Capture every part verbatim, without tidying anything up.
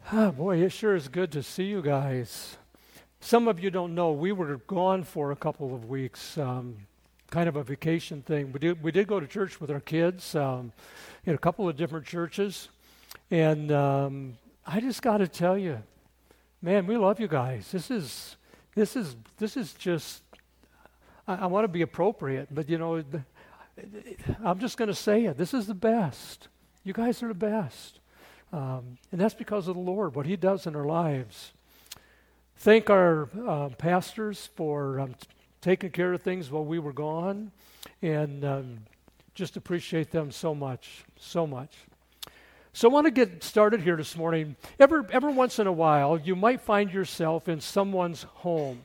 Ah, boy, it sure is good to see you guys. Some of you don't know, we were gone for a couple of weeks, um, kind of a vacation thing. We did, we did go to church with our kids um, in a couple of different churches. And um, I just got to tell you, man, we love you guys. This is, this is, this is just, I, I want to be appropriate, but you know, the, I'm just going to say it. This is the best. You guys are the best. Um, and that's because of the Lord, what He does in our lives. Thank our uh, pastors for um, t- taking care of things while we were gone, and um, just appreciate them so much, so much. So I want to get started here this morning. Every, every once in a while, you might find yourself in someone's home,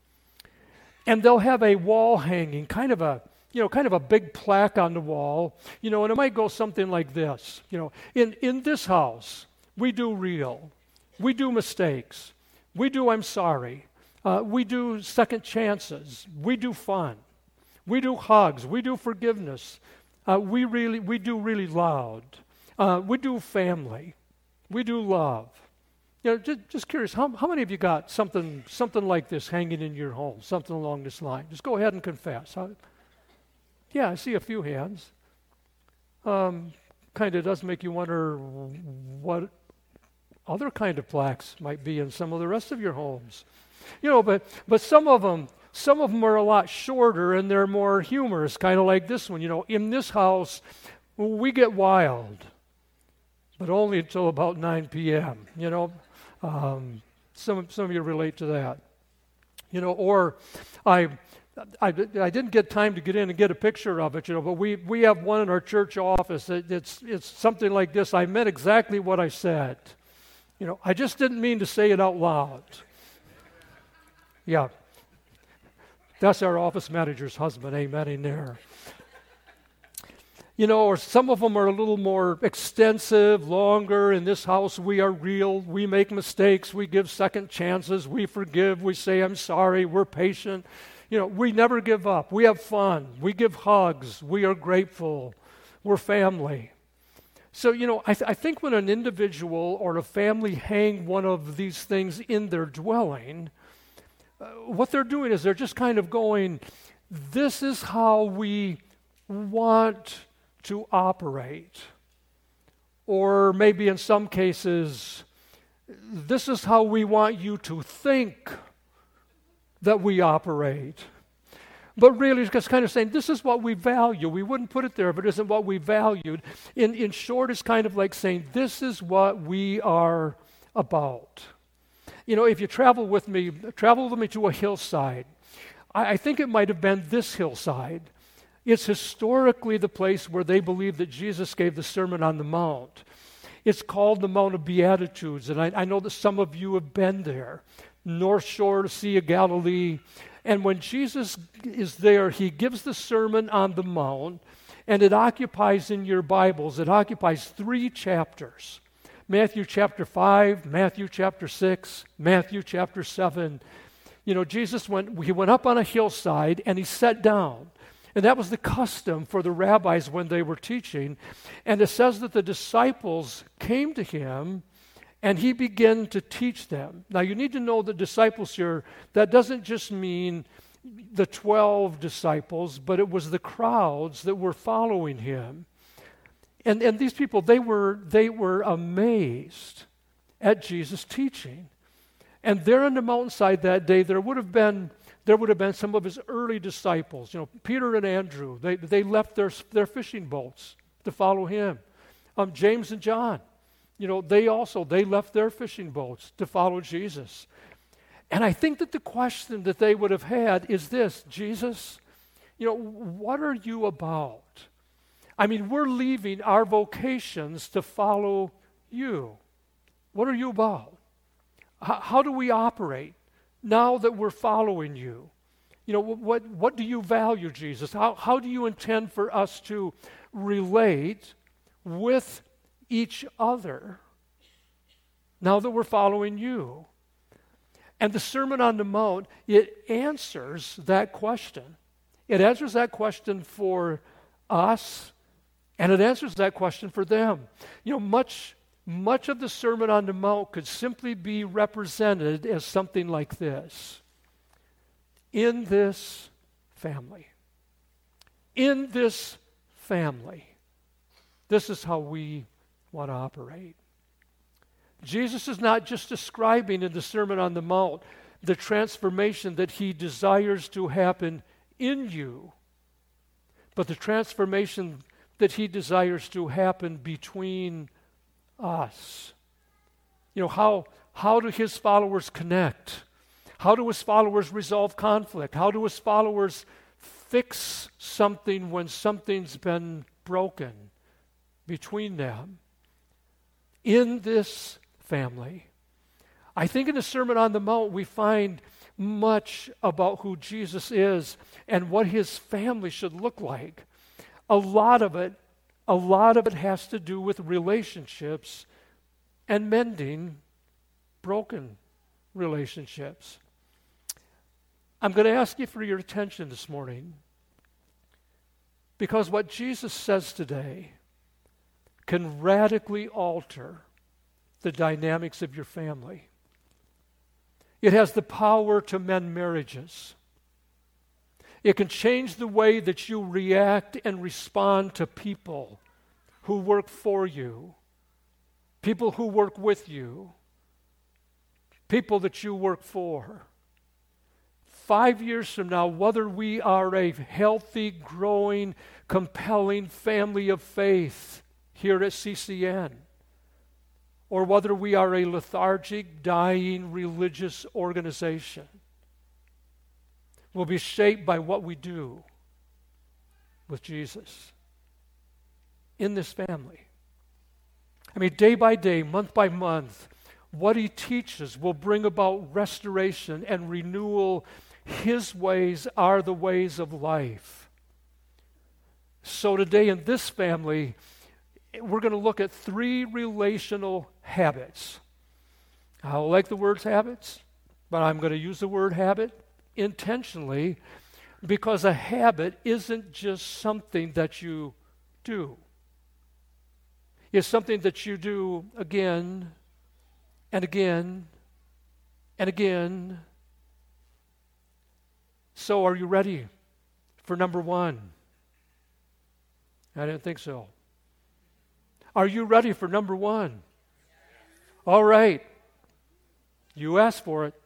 and they'll have a wall hanging, kind of a you know, kind of a big plaque on the wall, you know, and it might go something like this, you know, in, in this house, we do real, we do mistakes, we do I'm sorry, uh, we do second chances, we do fun, we do hugs, we do forgiveness, uh, we really, we do really loud, uh, we do family, we do love. You know, just, just curious, how, how many of you got something, something like this hanging in your home, something along this line? Just go ahead and confess. How, Yeah, I see a few hands. Um, kind of does make you wonder what other kind of plaques might be in some of the rest of your homes. You know, but but some of them, some of them are a lot shorter and they're more humorous, kind of like this one. You know, in this house, we get wild, but only until about nine p.m. You know, um, some some of you relate to that. You know, or I. I, I didn't get time to get in and get a picture of it, you know, but we, we have one in our church office. It, it's it's something like this. I meant exactly what I said. You know, I just didn't mean to say it out loud. Yeah. That's our office manager's husband, amen, in there. You know, or some of them are a little more extensive, longer. In this house, we are real. We make mistakes. We give second chances. We forgive. We say, I'm sorry. We're patient. You know, we never give up. We have fun. We give hugs. We are grateful. We're family. So, you know, I, th- I think when an individual or a family hang one of these things in their dwelling, uh, what they're doing is they're just kind of going, this is how we want to operate. Or maybe in some cases, this is how we want you to think that we operate. But really, it's just kind of saying, this is what we value. We wouldn't put it there if it isn't what we valued. In, in short, it's kind of like saying, this is what we are about. You know, if you travel with me, travel with me to a hillside, I, I think it might have been this hillside. It's historically the place where they believe that Jesus gave the Sermon on the Mount. It's called the Mount of Beatitudes, and I, I know that some of you have been there. North shore, Sea of Galilee. And when Jesus is there, He gives the Sermon on the Mount, and it occupies in your Bibles, it occupies three chapters. Matthew chapter five, Matthew chapter six, Matthew chapter seven. You know, Jesus went, He went up on a hillside and He sat down. And that was the custom for the rabbis when they were teaching. And it says that the disciples came to Him and He began to teach them. Now, you need to know the disciples here, that doesn't just mean the twelve disciples, but it was the crowds that were following Him. And, and these people, they were, they were amazed at Jesus' teaching. And there on the mountainside that day, there would have been, there would have been some of His early disciples. You know, Peter and Andrew, they, they left their, their fishing boats to follow Him. Um, James and John. You know, they also, they left their fishing boats to follow Jesus. And I think that the question that they would have had is this, Jesus, you know, what are you about? I mean, we're leaving our vocations to follow you. What are you about? H- how do we operate now that we're following you? You know, what, what do you value, Jesus? How, how do you intend for us to relate with each other now that we're following you? And the Sermon on the Mount, it answers that question. It answers that question for us, and it answers that question for them. You know, much much of the Sermon on the Mount could simply be represented as something like this. In this family. In this family. This is how we want to operate. Jesus is not just describing in the Sermon on the Mount the transformation that he desires to happen in you, but the transformation that he desires to happen between us. You know, how, how do his followers connect? How do his followers resolve conflict? How do his followers fix something when something's been broken between them? In this family. I think in the Sermon on the Mount we find much about who Jesus is and what his family should look like. A lot of it, a lot of it has to do with relationships and mending broken relationships. I'm going to ask you for your attention this morning because what Jesus says today can radically alter the dynamics of your family. It has the power to mend marriages. It can change the way that you react and respond to people who work for you, people who work with you, people that you work for. Five years from now, whether we are a healthy, growing, compelling family of faith here at C C N, or whether we are a lethargic, dying religious organization, will be shaped by what we do with Jesus in this family. I mean, day by day, month by month, what he teaches will bring about restoration and renewal. His ways are the ways of life. So today in this family, we're going to look at three relational habits. I don't like the word habits, but I'm going to use the word habit intentionally because a habit isn't just something that you do. It's something that you do again and again and again. So are you ready for number one? I didn't think so. Are you ready for number one? All right. You asked for it.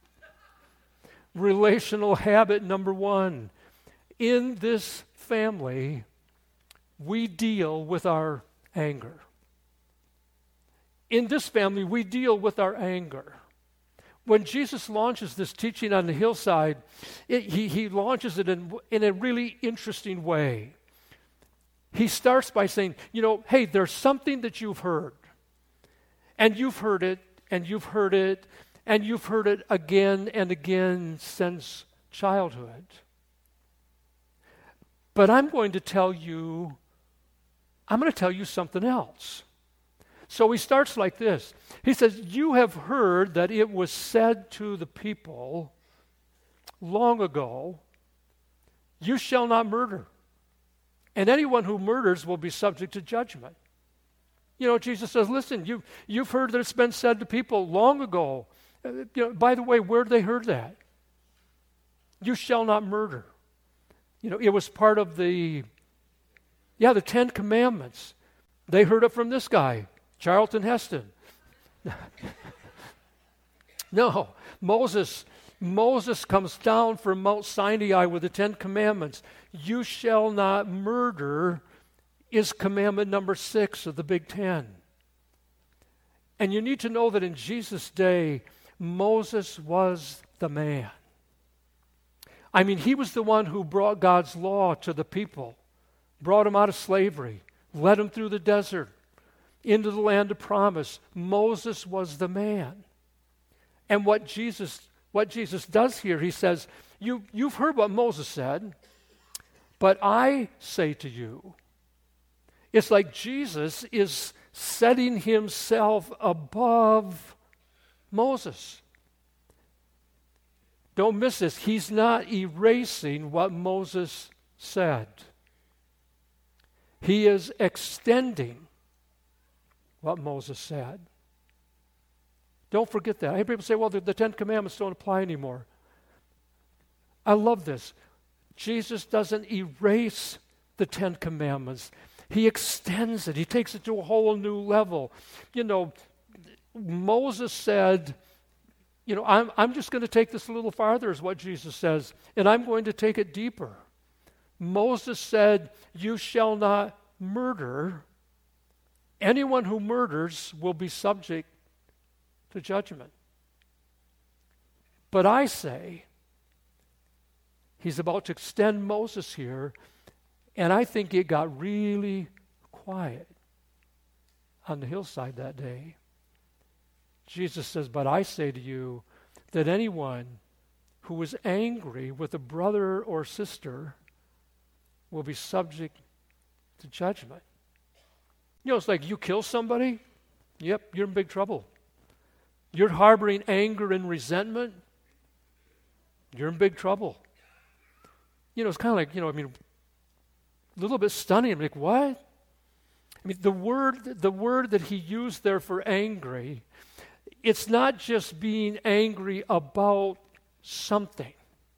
Relational habit number one. In this family, we deal with our anger. In this family, we deal with our anger. When Jesus launches this teaching on the hillside, it, he, he launches it in, in a really interesting way. He starts by saying, you know, hey, there's something that you've heard. And you've heard it, and you've heard it, and you've heard it again and again since childhood. But I'm going to tell you, I'm going to tell you something else. So he starts like this. He says, you have heard that it was said to the people long ago, you shall not murder. And anyone who murders will be subject to judgment. You know, Jesus says, listen, you, you've heard that it's been said to people long ago. Uh, you know, by the way, where did they heard that? You shall not murder. You know, it was part of the, yeah, the Ten Commandments. They heard it from this guy, Charlton Heston. No, Moses, Moses comes down from Mount Sinai with the Ten Commandments. You shall not murder is commandment number six of the Big Ten. And you need to know that in Jesus' day, Moses was the man. I mean, he was the one who brought God's law to the people, brought them out of slavery, led them through the desert, into the land of promise. Moses was the man. And what Jesus, what Jesus does here, he says, you, you've heard what Moses said, but I say to you, it's like Jesus is setting himself above Moses. Don't miss this. He's not erasing what Moses said. He is extending what Moses said. Don't forget that. I hear people say, well, the, the Ten Commandments don't apply anymore. I love this. Jesus doesn't erase the Ten Commandments. He extends it. He takes it to a whole new level. You know, Moses said, you know, I'm, I'm just going to take this a little farther, is what Jesus says, and I'm going to take it deeper. Moses said, you shall not murder. Anyone who murders will be subject to judgment. But I say, he's about to extend Moses here, and I think it got really quiet on the hillside that day. Jesus says, but I say to you that anyone who is angry with a brother or sister will be subject to judgment. You know, it's like you kill somebody, yep, you're in big trouble. You're harboring anger and resentment, you're in big trouble. You know, it's kind of like, you know, I mean, a little bit stunning. I'm like, what? I mean, the word, the word that he used there for angry, it's not just being angry about something.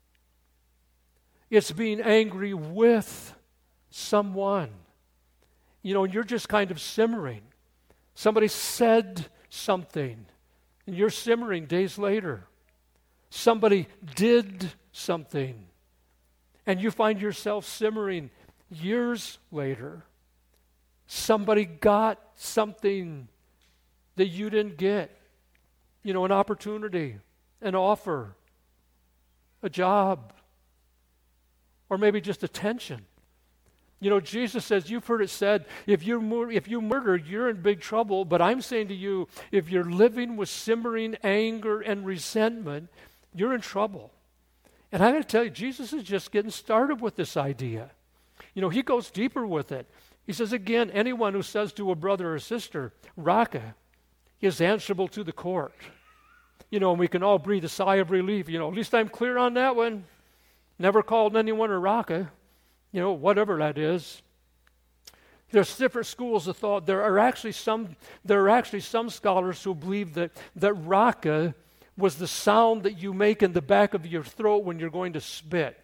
It's being angry with someone. You know, and you're just kind of simmering. Somebody said something, and you're simmering days later. Somebody did something, and you find yourself simmering years later. Somebody got something that you didn't get. You know, an opportunity, an offer, a job, or maybe just attention. You know, Jesus says, you've heard it said, if you, mur- if you murder, you're in big trouble. But I'm saying to you, if you're living with simmering anger and resentment, you're in trouble. And I got to tell you, Jesus is just getting started with this idea. You know, he goes deeper with it. He says, again, anyone who says to a brother or sister, Raka, is answerable to the court. You know, and we can all breathe a sigh of relief. You know, at least I'm clear on that one. Never called anyone a Raka. You know, whatever that is. There's different schools of thought. There are actually some there are actually some scholars who believe that, that Raka was the sound that you make in the back of your throat when you're going to spit.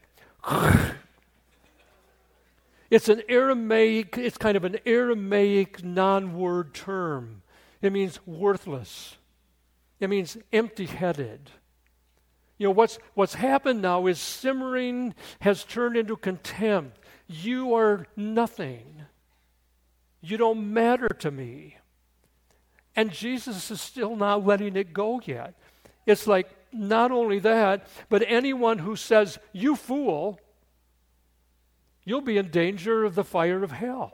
It's an Aramaic, it's kind of an Aramaic non-word term. It means worthless. It means empty-headed. You know, what's what's happened now is simmering has turned into contempt. You are nothing. You don't matter to me. And Jesus is still not letting it go yet. It's like, not only that, but anyone who says, you fool, you'll be in danger of the fire of hell.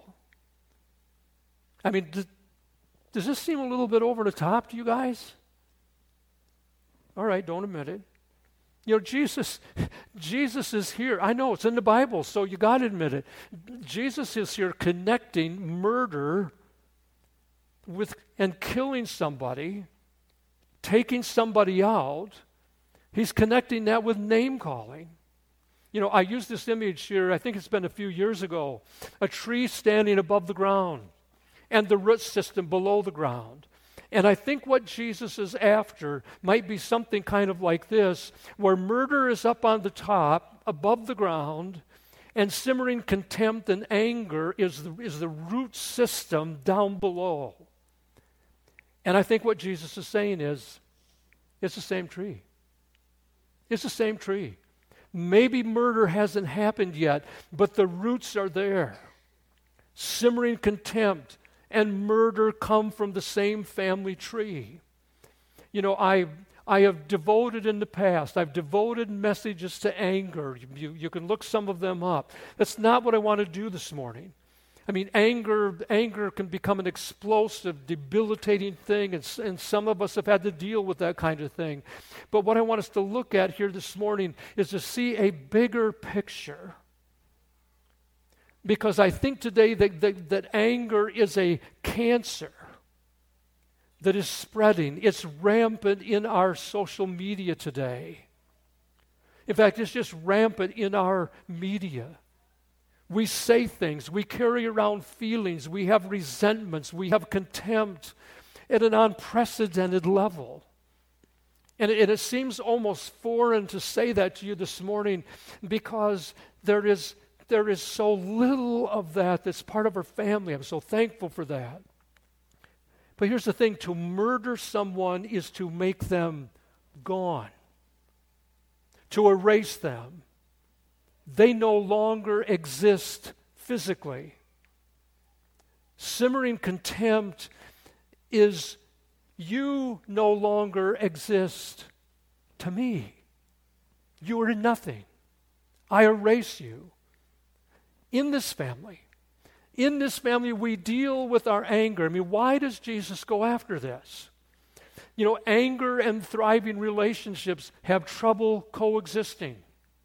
I mean, does, does this seem a little bit over the top to you guys? All right, don't admit it. You know, Jesus, Jesus is here. I know it's in the Bible, so you got to admit it. Jesus is here connecting murder with and killing somebody, taking somebody out. He's connecting that with name calling. You know, I used this image here, I think it's been a few years ago, a tree standing above the ground and the root system below the ground. And I think what Jesus is after might be something kind of like this, where murder is up on the top, above the ground, and simmering contempt and anger is the, is the root system down below. And I think what Jesus is saying is, it's the same tree. It's the same tree. Maybe murder hasn't happened yet, but the roots are there. Simmering contempt and murder come from the same family tree. You know, I I have devoted in the past, I've devoted messages to anger. You, you can look some of them up. That's not what I want to do this morning. I mean, anger anger can become an explosive, debilitating thing, and, and some of us have had to deal with that kind of thing. But what I want us to look at here this morning is to see a bigger picture. Because I think today that, that, that anger is a cancer that is spreading. It's rampant in our social media today. In fact, it's just rampant in our media. We say things. We carry around feelings. We have resentments. We have contempt at an unprecedented level. And it, and it seems almost foreign to say that to you this morning because there is, there is so little of that that's part of our family. I'm so thankful for that. But here's the thing, to murder someone is to make them gone, to erase them. They no longer exist physically. Simmering contempt is you no longer exist to me. You are nothing. I erase you. In this family, in this family, we deal with our anger. I mean, why does Jesus go after this? You know, anger and thriving relationships have trouble coexisting.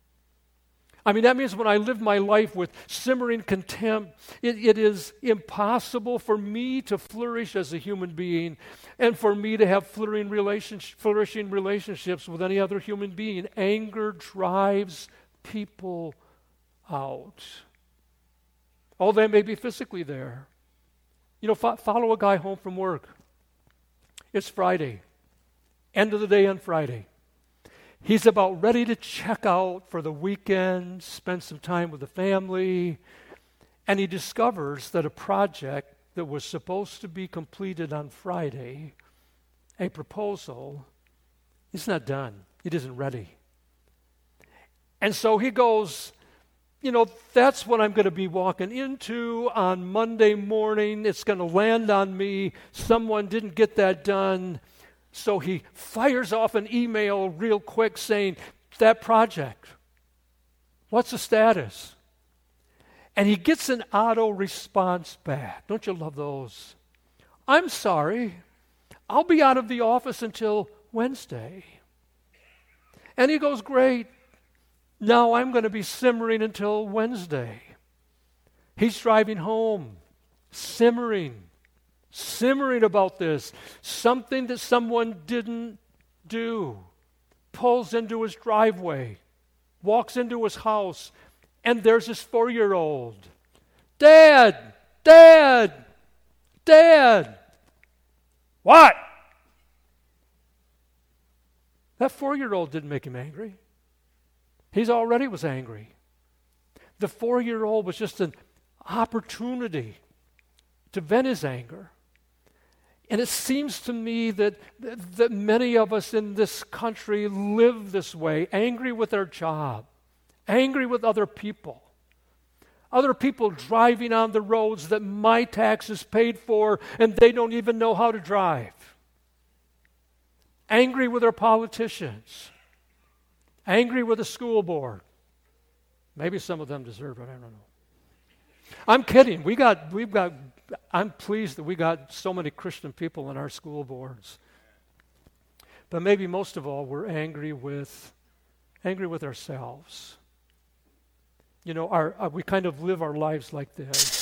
I mean, that means when I live my life with simmering contempt, it, it is impossible for me to flourish as a human being and for me to have flourishing, relationship, flourishing relationships with any other human being. Anger drives people out. Oh, they may be physically there. You know, fo- follow a guy home from work. It's Friday, end of the day on Friday. He's about ready to check out for the weekend, spend some time with the family, and he discovers that a project that was supposed to be completed on Friday, a proposal, is not done. It isn't ready. And so he goes, you know, that's what I'm going to be walking into on Monday morning. It's going to land on me. Someone didn't get that done. So he fires off an email real quick saying, that project, what's the status? And he gets an auto response back. Don't you love those? I'm sorry, I'll be out of the office until Wednesday. And he goes, great, now I'm going to be simmering until Wednesday. He's driving home, simmering. Simmering about this, something that someone didn't do, pulls into his driveway, walks into his house, and there's his four-year-old. Dad, Dad, Dad. What? That four-year-old didn't make him angry. He already was angry. The four-year-old was just an opportunity to vent his anger. And it seems to me that, that many of us in this country live this way, angry with our job, angry with other people, other people driving on the roads that my taxes paid for and they don't even know how to drive, angry with our politicians, angry with the school board. Maybe some of them deserve it, I don't know. I'm kidding. We got, we've got I'm pleased that we got so many Christian people in our school boards. But maybe most of all, we're angry with, angry with ourselves. You know, our, uh, we kind of live our lives like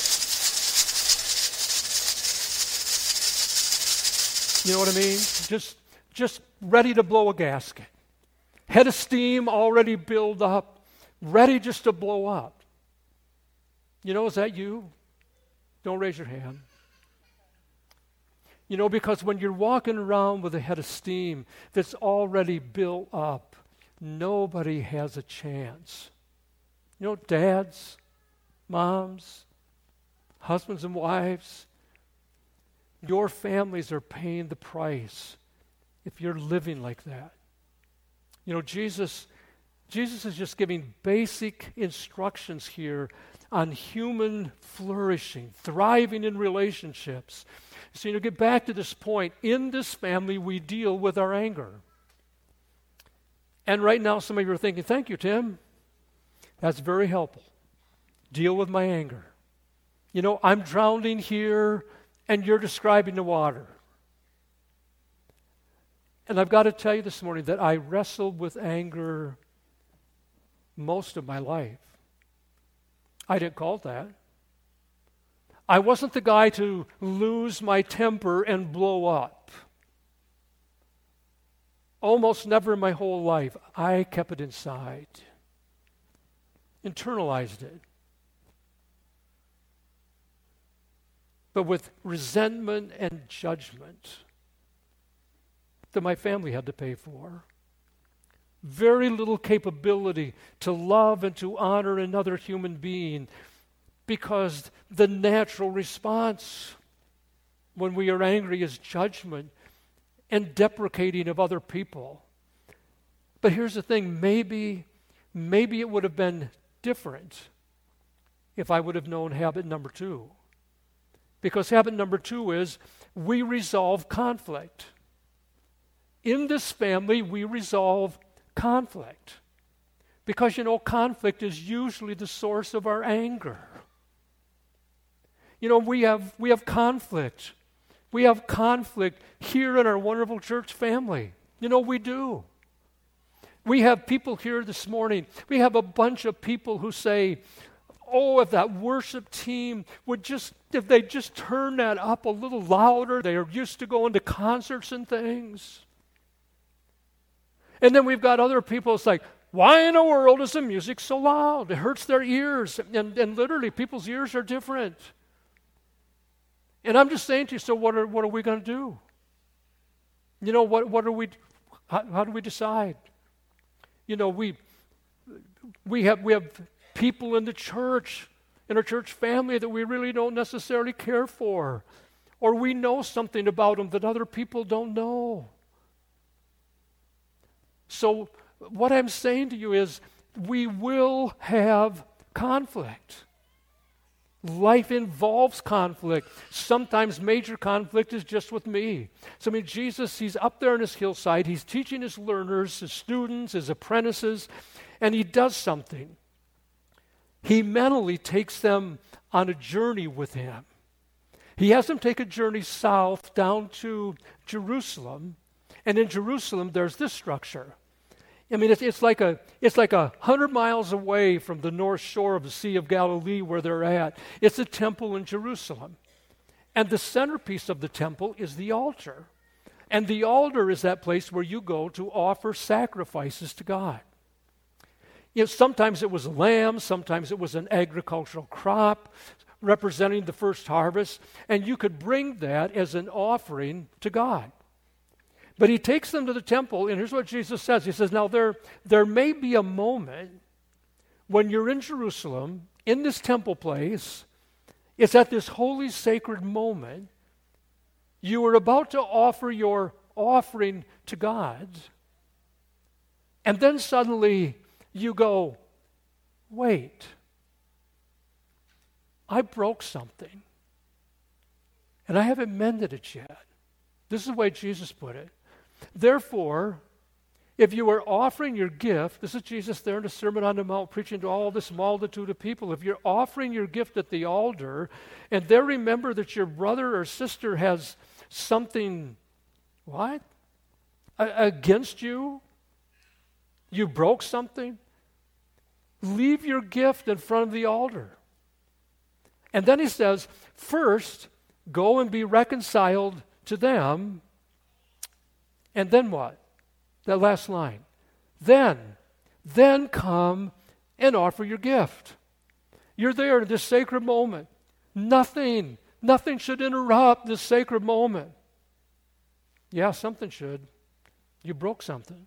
this. You know what I mean? Just, just ready to blow a gasket. Head of steam already built up, ready just to blow up. You know, is that you? Don't raise your hand. You know, because when you're walking around with a head of steam that's already built up, nobody has a chance. You know, dads, moms, husbands and wives, your families are paying the price if you're living like that. You know, Jesus, Jesus is just giving basic instructions here on human flourishing, thriving in relationships. So, you know, get back to this point. In this family, we deal with our anger. And right now, some of you are thinking, thank you, Tim. That's very helpful. Deal with my anger. You know, I'm drowning here, and you're describing the water. And I've got to tell you this morning that I wrestled with anger most of my life. I didn't call it that. I wasn't the guy to lose my temper and blow up. Almost never in my whole life. I kept it inside. Internalized it. but with resentment and judgment that my family had to pay for. Very little capability to love and to honor another human being, because the natural response when we are angry is judgment and deprecating of other people. But here's the thing, maybe, maybe it would have been different if I would have known habit number two. Because habit number two is we resolve conflict. In this family, we resolve conflict. Because, you know, conflict is usually the source of our anger. You know, we have we have conflict. We have conflict here in our wonderful church family. You know, we do. We have people here this morning. We have a bunch of people who say, oh, if that worship team would just, if they just turn that up a little louder, they are used to going to concerts and things. And then we've got other people, it's like, why in the world is the music so loud? It hurts their ears. And, and literally, people's ears are different. And I'm just saying to you, so what are, what are we going to do? You know, what, what are we, how, how do we decide? You know, we, we have, we have people in the church, in our church family that we really don't necessarily care for. Or we know something about them that other people don't know. So what I'm saying to you is we will have conflict. Life involves conflict. Sometimes major conflict is just with me. So I mean, Jesus, he's up there on his hillside. He's teaching his learners, his students, his apprentices, and he does something. He mentally takes them on a journey with him. He has them take a journey south down to Jerusalem, and in Jerusalem there's this structure. I mean, it's, it's like a it's like a hundred miles away from the north shore of the Sea of Galilee where they're at. It's a temple in Jerusalem. And the centerpiece of the temple is the altar. And the altar is that place where you go to offer sacrifices to God. You know, sometimes it was a lamb, sometimes it was an agricultural crop representing the first harvest, and you could bring that as an offering to God. But he takes them to the temple, and here's what Jesus says. He says, now there, there may be a moment when you're in Jerusalem, in this temple place, it's at this holy, sacred moment, you are about to offer your offering to God, and then suddenly you go, wait, I broke something, and I haven't mended it yet. This is the way Jesus put it. Therefore, if you are offering your gift, this is Jesus there in the Sermon on the Mount preaching to all this multitude of people. If you're offering your gift at the altar, and there remember that your brother or sister has something, what? A- against you? You broke something? Leave your gift in front of the altar. And then he says, first, go and be reconciled to them. And then what? That last line. Then, then come and offer your gift. You're there in this sacred moment. Nothing, nothing should interrupt this sacred moment. Yeah, something should. You broke something.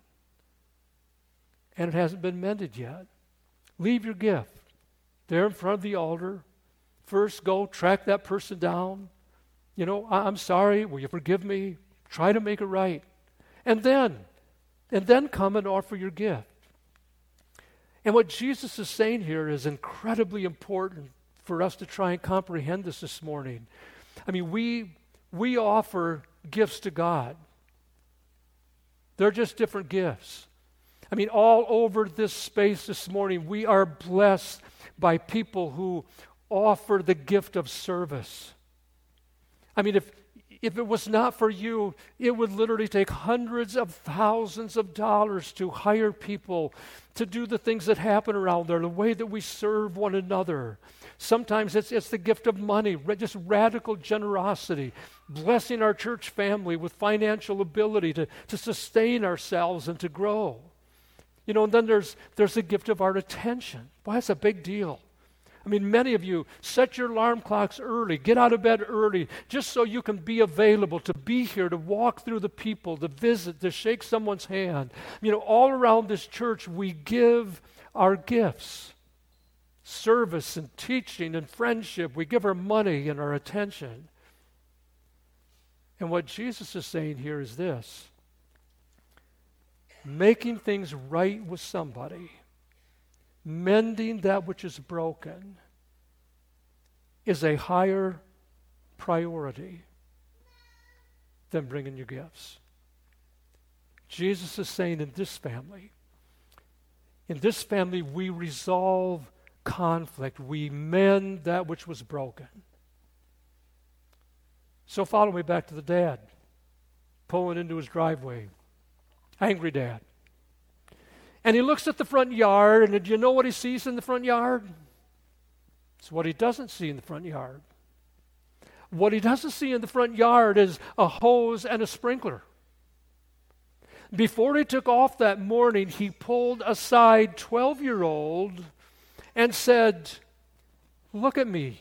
And it hasn't been mended yet. Leave your gift there in front of the altar. First, go track that person down. You know, I'm sorry. Will you forgive me? Try to make it right. And then, and then come and offer your gift. And what Jesus is saying here is incredibly important for us to try and comprehend this this morning. I mean, we we offer gifts to God. They're just different gifts. I mean, all over this space this morning, we are blessed by people who offer the gift of service. I mean, if If it was not for you, it would literally take hundreds of thousands of dollars to hire people to do the things that happen around there, the way that we serve one another. Sometimes it's, it's the gift of money, just radical generosity, blessing our church family with financial ability to, to sustain ourselves and to grow. You know, and then there's, there's the gift of our attention. Boy, that's a big deal. I mean, many of you set your alarm clocks early, get out of bed early, just so you can be available to be here, to walk through the people, to visit, to shake someone's hand. You know, all around this church, we give our gifts, service and teaching and friendship. We give our money and our attention. And what Jesus is saying here is this: making things right with somebody, mending that which is broken, is a higher priority than bringing your gifts. Jesus is saying in this family, in this family we resolve conflict, we mend that which was broken. So follow me back to the dad, pulling into his driveway, angry dad. And he looks at the front yard, and do you know what he sees in the front yard? It's what he doesn't see in the front yard. What he doesn't see in the front yard is a hose and a sprinkler. Before he took off that morning, he pulled aside twelve-year-old and said, "Look at me.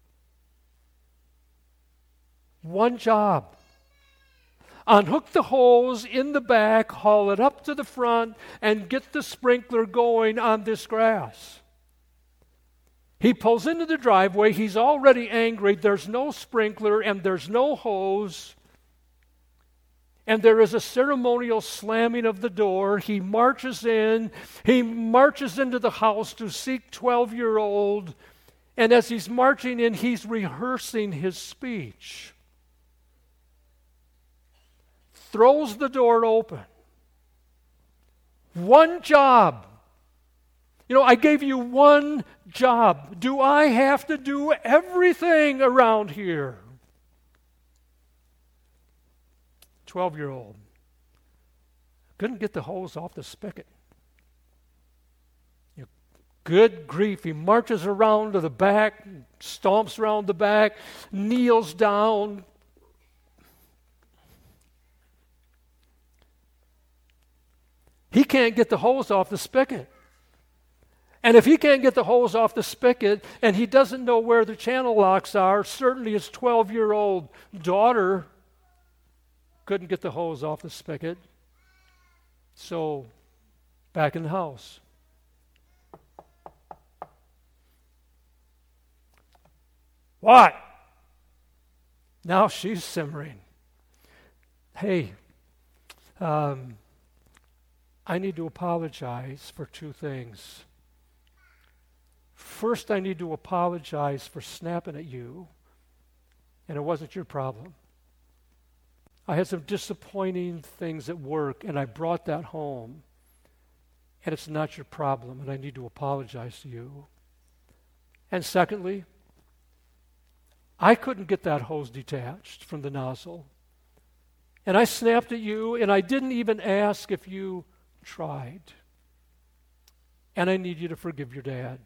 One job. Unhook the hose in the back, haul it up to the front, and get the sprinkler going on this grass." He pulls into the driveway. He's already angry. There's no sprinkler and there's no hose. And there is a ceremonial slamming of the door. He marches in. He marches into the house to seek twelve-year-old. And as he's marching in, he's rehearsing his speech. Throws the door open. One job. You know, I gave you one job. Do I have to do everything around here? Twelve-year-old. Couldn't get the hose off the spigot. You know, good grief. He marches around to the back, stomps around the back, kneels down. He can't get the hose off the spigot. And if he can't get the hose off the spigot and he doesn't know where the channel locks are, certainly his twelve-year-old daughter couldn't get the hose off the spigot. So, back in the house. What? Now she's simmering. Hey, um... I need to apologize for two things. First, I need to apologize for snapping at you, and it wasn't your problem. I had some disappointing things at work, and I brought that home, and it's not your problem, and I need to apologize to you. And secondly, I couldn't get that hose detached from the nozzle, and I snapped at you, and I didn't even ask if you tried. And I need you to forgive your dad.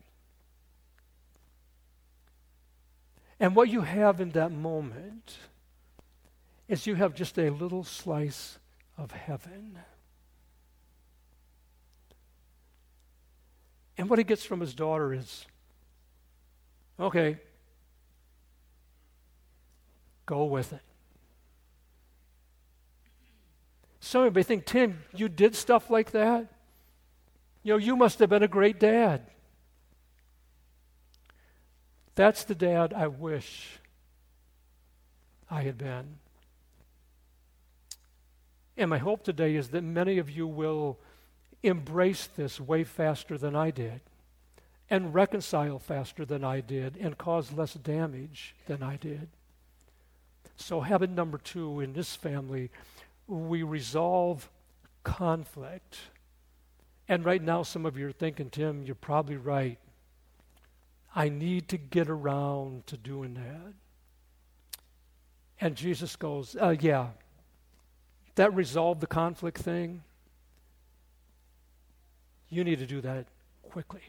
And what you have in that moment is you have just a little slice of heaven. And what he gets from his daughter is, okay, go with it. Some of you may think, Tim, you did stuff like that? You know, you must have been a great dad. That's the dad I wish I had been. And my hope today is that many of you will embrace this way faster than I did, and reconcile faster than I did, and cause less damage than I did. So habit number two in this family, we resolve conflict. And right now some of you are thinking, Tim, you're probably right. I need to get around to doing that. And Jesus goes, uh, yeah, that resolved the conflict thing. You need to do that quickly.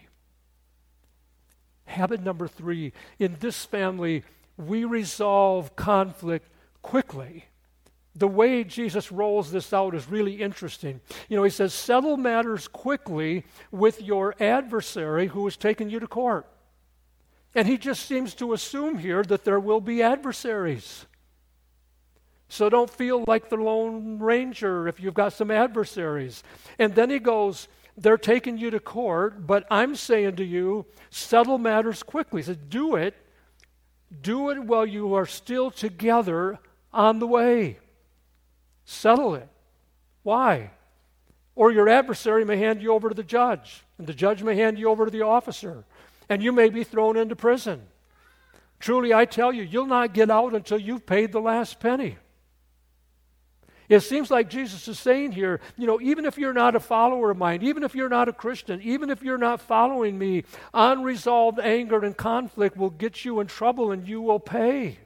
Habit number three, in this family, we resolve conflict quickly. The way Jesus rolls this out is really interesting. You know, he says, settle matters quickly with your adversary who is taking you to court. And he just seems to assume here that there will be adversaries. So don't feel like the Lone Ranger if you've got some adversaries. And then he goes, they're taking you to court, but I'm saying to you, settle matters quickly. He says, do it. Do it while you are still together on the way. Settle it. Why? Or your adversary may hand you over to the judge, and the judge may hand you over to the officer, and you may be thrown into prison. Truly, I tell you, you'll not get out until you've paid the last penny. It seems like Jesus is saying here, you know, even if you're not a follower of mine, even if you're not a Christian, even if you're not following me, unresolved anger and conflict will get you in trouble and you will pay.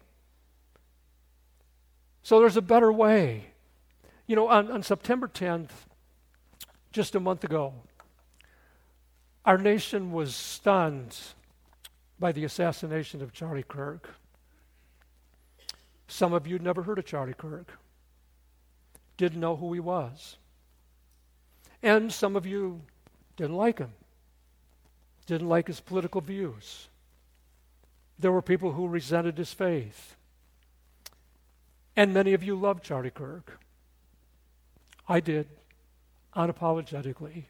So there's a better way. You know, on, on September tenth, just a month ago, our nation was stunned by the assassination of Charlie Kirk. Some of you never heard of Charlie Kirk. Didn't know who he was. And some of you didn't like him. Didn't like his political views. There were people who resented his faith. And many of you loved Charlie Kirk. I did, unapologetically.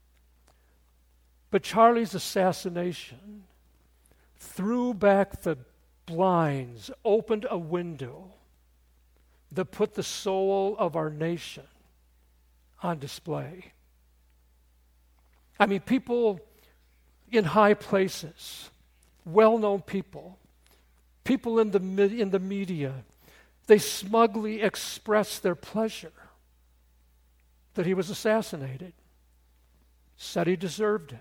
But Charlie's assassination threw back the blinds, opened a window that put the soul of our nation on display. I mean, people in high places, well-known people, people in the in the media, they smugly expressed their pleasure that he was assassinated, said he deserved it.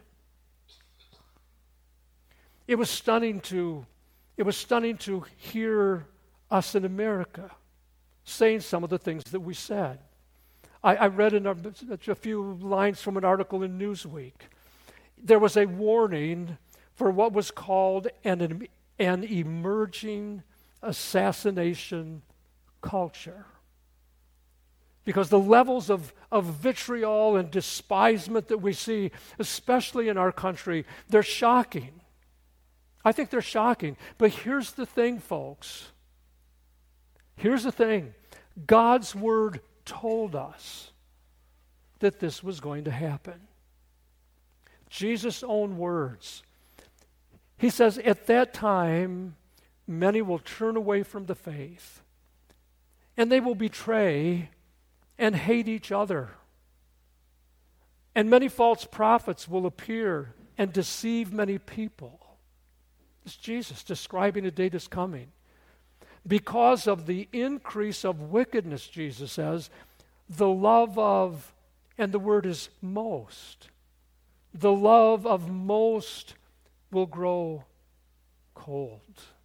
It was stunning to, it was stunning to hear us in America saying some of the things that we said. I, I read in a, a few lines from an article in Newsweek. There was a warning for what was called an, an emerging assassination culture. Because the levels of, of vitriol and despisement that we see, especially in our country, they're shocking. I think they're shocking. But here's the thing, folks. Here's the thing. God's word told us that this was going to happen. Jesus' own words. He says, at that time, many will turn away from the faith, and they will betray and hate each other. And many false prophets will appear and deceive many people. It's Jesus describing a day that's coming. Because of the increase of wickedness, Jesus says, the love of, and the word is most, the love of most will grow cold.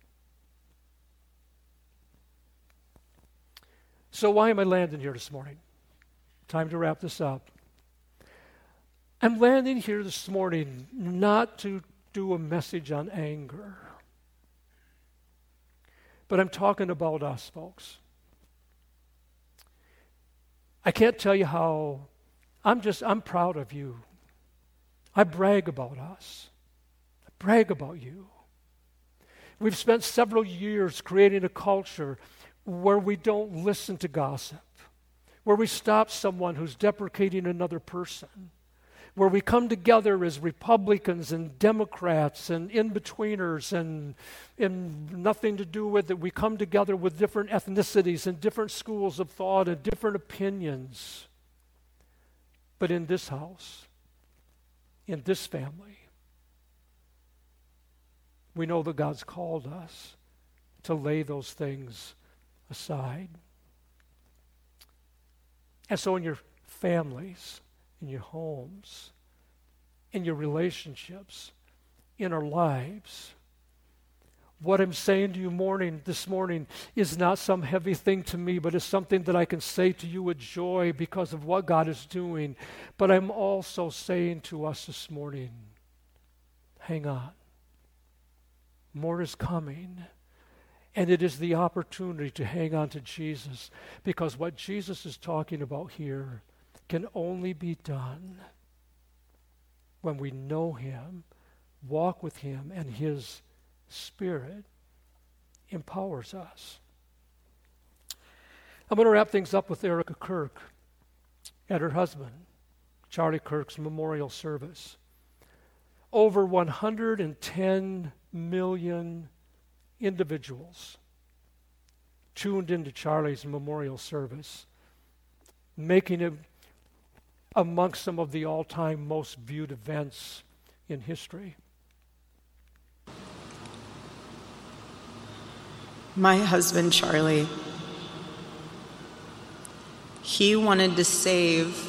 So why am I landing here this morning? Time to wrap this up. I'm landing here this morning not to do a message on anger, but I'm talking about us, folks. I can't tell you how, I'm just, I'm proud of you. I brag about us. I brag about you. We've spent several years creating a culture where we don't listen to gossip, where we stop someone who's deprecating another person, where we come together as Republicans and Democrats and in-betweeners and, and nothing to do with it. We come together with different ethnicities and different schools of thought and different opinions. But in this house, in this family, we know that God's called us to lay those things aside. And so in your families, in your homes, in your relationships, in our lives, what I'm saying to you morning, this morning is not some heavy thing to me, but it's something that I can say to you with joy because of what God is doing. But I'm also saying to us this morning, hang on. More is coming. And it is the opportunity to hang on to Jesus, because what Jesus is talking about here can only be done when we know him, walk with him, and his Spirit empowers us. I'm going to wrap things up with Erica Kirk and her husband, Charlie Kirk's memorial service. Over one hundred ten million individuals tuned into Charlie's memorial service, making it amongst some of the all-time most viewed events in history. My husband, Charlie, he wanted to save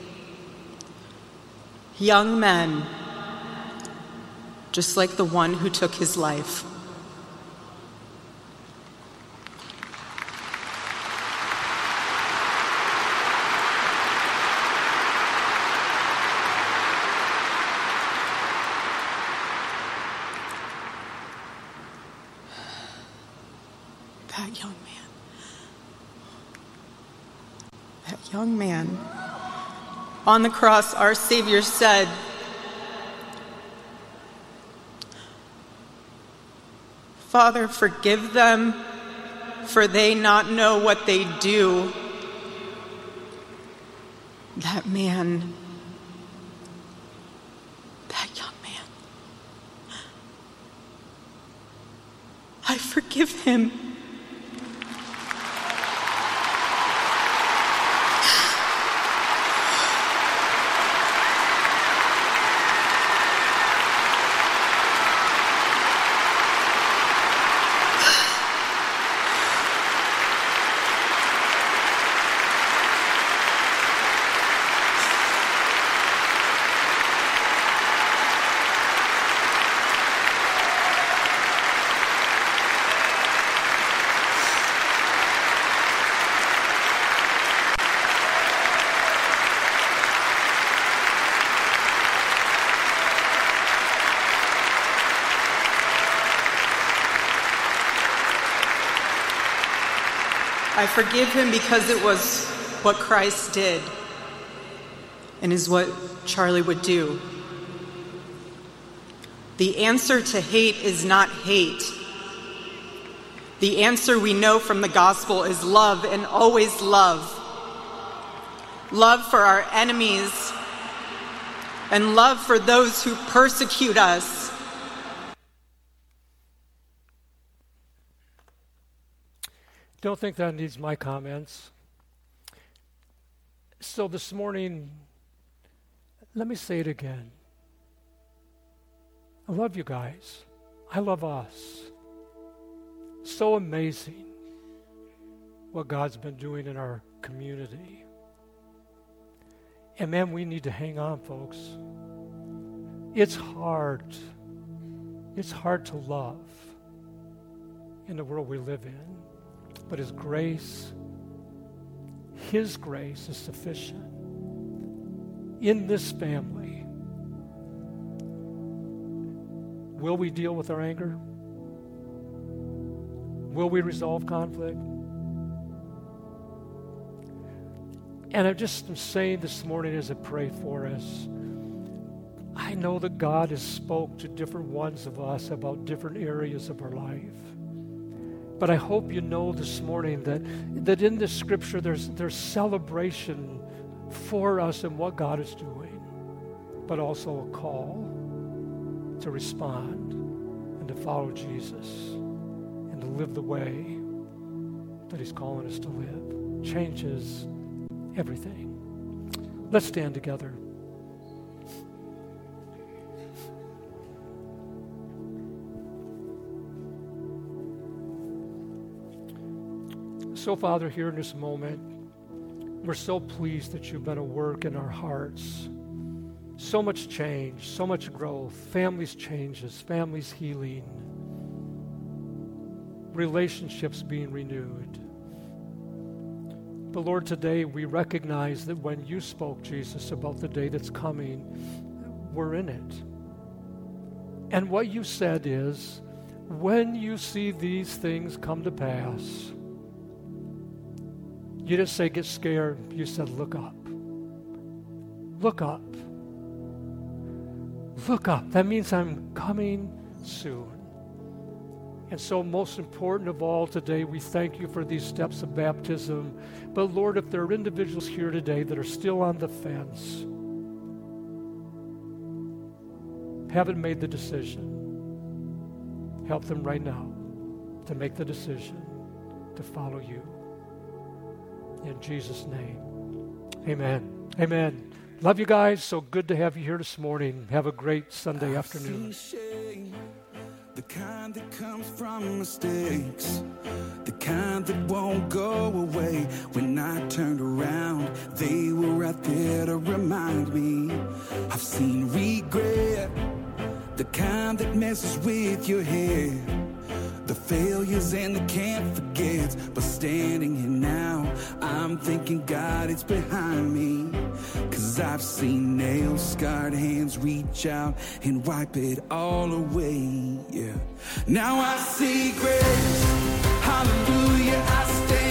young men just like the one who took his life. That young man. That young man. On the cross, our Savior said, "Father, forgive them, for they not know what they do." That man, that young man, I forgive him. I forgive him because it was what Christ did and is what Charlie would do. The answer to hate is not hate. The answer we know from the gospel is love, and always love. Love for our enemies and love for those who persecute us. Don't think that needs my comments. So this morning, let me say it again. I love you guys. I love us. So amazing what God's been doing in our community. And man, we need to hang on, folks. It's hard. It's hard to love in the world we live in. But His grace, His grace is sufficient. In this family, will we deal with our anger? Will we resolve conflict? And I'm just saying this morning as I pray for us, I know that God has spoke to different ones of us about different areas of our life. But I hope you know this morning that, that in this scripture there's, there's celebration for us and what God is doing, but also a call to respond and to follow Jesus and to live the way that He's calling us to live. Changes everything. Let's stand together. So, Father, here in this moment, we're so pleased that You've been at work in our hearts. So much change, so much growth, families changes, families healing, relationships being renewed. But Lord, today we recognize that when You spoke, Jesus, about the day that's coming, we're in it. And what You said is, when you see these things come to pass, You didn't say get scared. You said look up. Look up. Look up. That means I'm coming soon. And so most important of all today, we thank you for these steps of baptism. But Lord, if there are individuals here today that are still on the fence, haven't made the decision, help them right now to make the decision to follow you. In Jesus' name, amen. Amen. Love you guys. So good to have you here this morning. Have a great Sunday afternoon. The kind that comes from mistakes, the kind that won't go away. When I turned around, they were right there to remind me. I've seen regret, the kind that messes with your head, the failures and the can't forget. But standing here now, I'm thinking God, it's behind me. Cause I've seen nail-scarred hands reach out and wipe it all away, yeah. Now I see grace, hallelujah, I stand